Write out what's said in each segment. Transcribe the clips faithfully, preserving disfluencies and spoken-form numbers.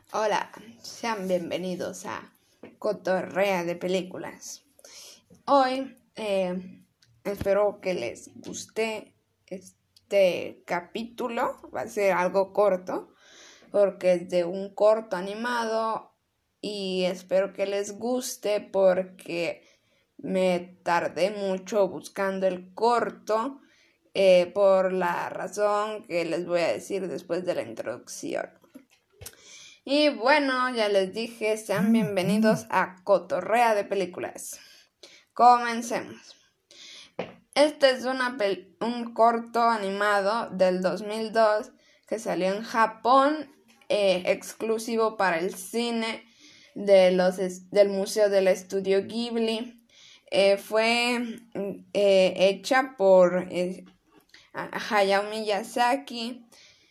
Hola, sean bienvenidos a Cotorrea de Películas. Hoy eh, espero que les guste este capítulo. Va a ser algo corto porque es de un corto animado y espero que les guste porque me tardé mucho buscando el corto eh, por la razón que les voy a decir después de la introducción. Y bueno, ya les dije, sean bienvenidos a Cotorrea de Películas. Comencemos. Este es una pel- un corto animado del dos mil dos que salió en Japón, eh, exclusivo para el cine de los es- del Museo del Estudio Ghibli. Eh, fue eh, hecha por eh, Hayao Miyazaki.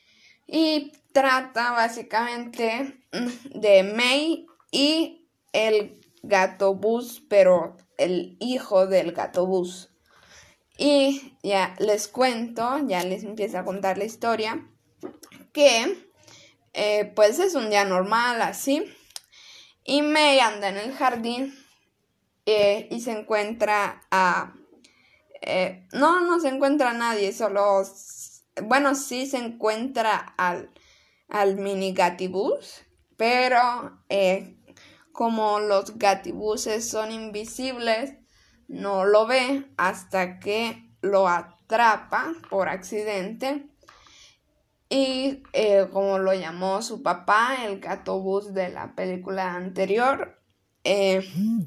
Y trata básicamente de Mei y el gato bus, pero el hijo del gato bus. Y ya les cuento, ya les empiezo a contar la historia, que eh, pues es un día normal así. Y Mei anda en el jardín eh, y se encuentra a... Eh, no, no se encuentra a nadie, solo... Bueno, sí se encuentra al... al mini gatibus, pero eh, como los gatibuses son invisibles, no lo ve hasta que lo atrapa por accidente. Y eh, como lo llamó su papá, el gatobús de la película anterior, eh,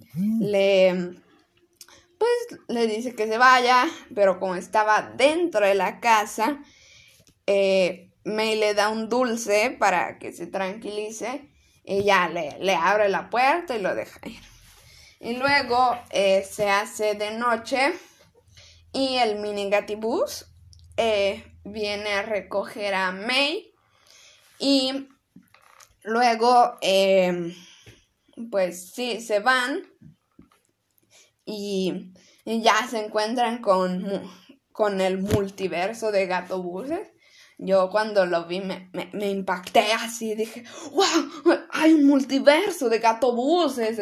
le, pues, le dice que se vaya, pero como estaba dentro de la casa, eh, Mei le da un dulce para que se tranquilice y ya le, le abre la puerta y lo deja ir. Y luego eh, se hace de noche y el mini gatibus eh, viene a recoger a Mei y luego eh, pues sí, se van y, y ya se encuentran con, con el multiverso de gatobuses. Yo cuando lo vi me, me, me impacté así, dije, ¡wow! Hay un multiverso de gatobuses.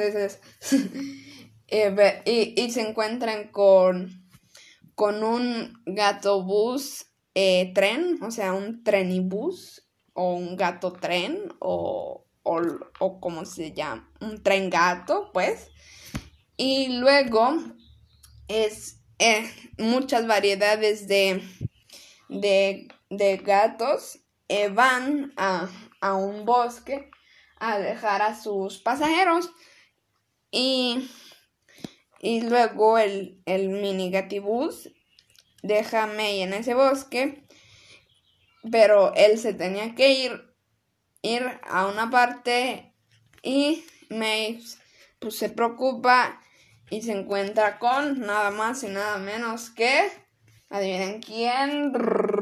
eh, y, y se encuentran con, con un gatobús eh, tren, o sea, un trenibús, o un gato tren, o, o, o como se llama, un tren gato, pues. Y luego es eh, muchas variedades de, de, de gatos eh, van a, a un bosque a dejar a sus pasajeros y, y luego el, el mini gatibus deja a Mei en ese bosque, pero él se tenía que ir, ir a una parte y Mei pues, se preocupa y se encuentra con nada más y nada menos que, adivinen quién,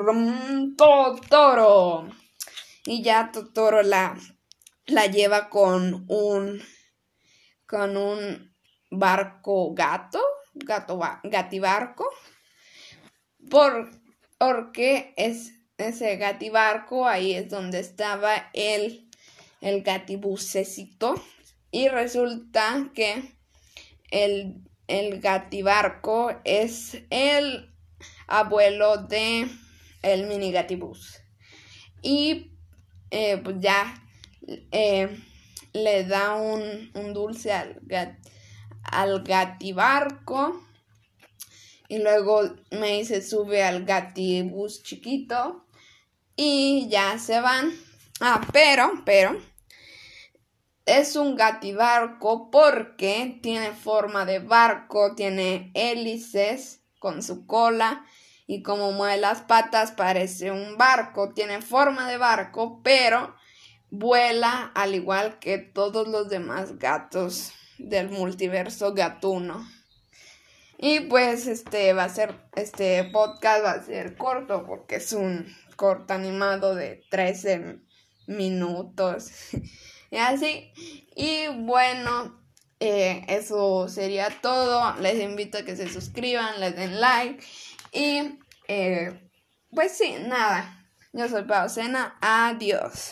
Totoro. Y ya Totoro la, la lleva con un, con un barco gato, gato gatibarco, por, porque es ese gatibarco, ahí es donde estaba el, el gatibucecito. Y resulta que el, el gatibarco es el abuelo de el mini gatibus. Y eh, pues ya eh, le da un, un dulce al, gat, al gatibarco. Y luego Mei se sube al gatibus chiquito. Y ya se van. Ah, pero, pero... Es un gatibarco porque tiene forma de barco, tiene hélices con su cola y como mueve las patas parece un barco, tiene forma de barco, pero vuela al igual que todos los demás gatos del multiverso gatuno. Y pues este va a ser, este podcast va a ser corto porque es un corto animado de trece minutos. Y así, y bueno, eh, eso sería todo. Les invito a que se suscriban, les den like. Y eh, pues sí, nada. Yo soy Pau Sena. Adiós.